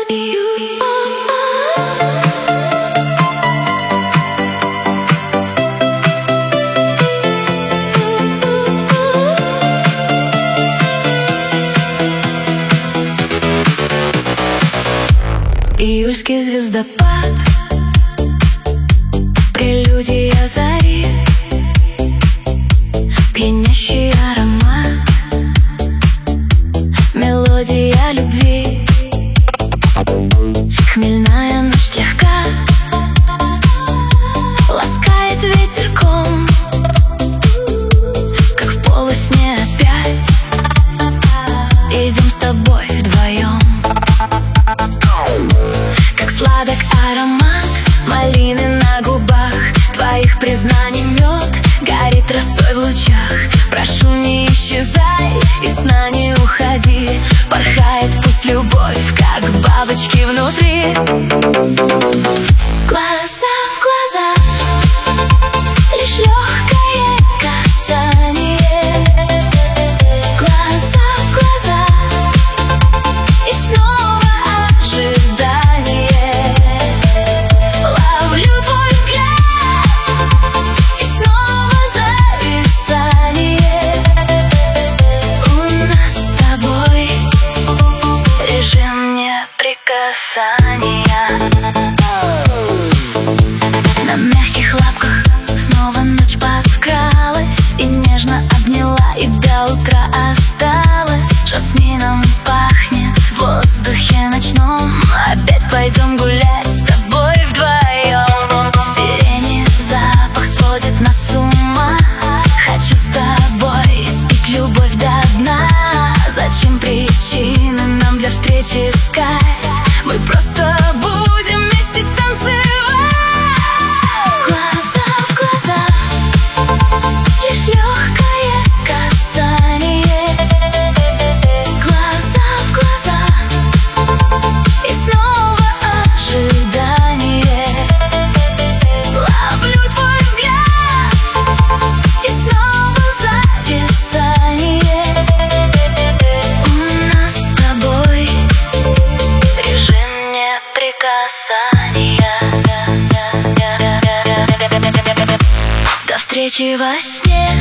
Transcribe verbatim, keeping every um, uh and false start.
Июльский звездопад, прелюдия зари, пьянящий аромат, мелодия любви, хмельная ночь слегка ласкает ветерком, как в полусне опять идем с тобой вдвоем. Как сладок аромат малины на губах, твоих признаний мед горит росой в лучах. Прошу, не исчезай, из сна не уходи, порхает пусть любовь, как бабочки внутри. Глаза в глаза, лишь легкое касание. Глаза в глаза, и снова ожидание. Ловлю твой взгляд, и снова зависание. У нас с тобой режим неприкасания. На мягких лапках снова ночь подкралась и нежно обняла, и до утра осталась. Жасмином пахнет в воздухе ночном. Опять пойдем гулять с тобой вдвоем. Сирени запах сводит нас с ума. Хочу с тобой испить любовь до дна. Зачем причины нам для встречи искать? Мы просто будем вместе танцевать. Глаза в глаза, лишь легкое касание. Глаза в глаза, и снова ожидание. Ловлю твой взгляд, и снова зависание. У нас с тобой режим неприкасания. До встречи во сне.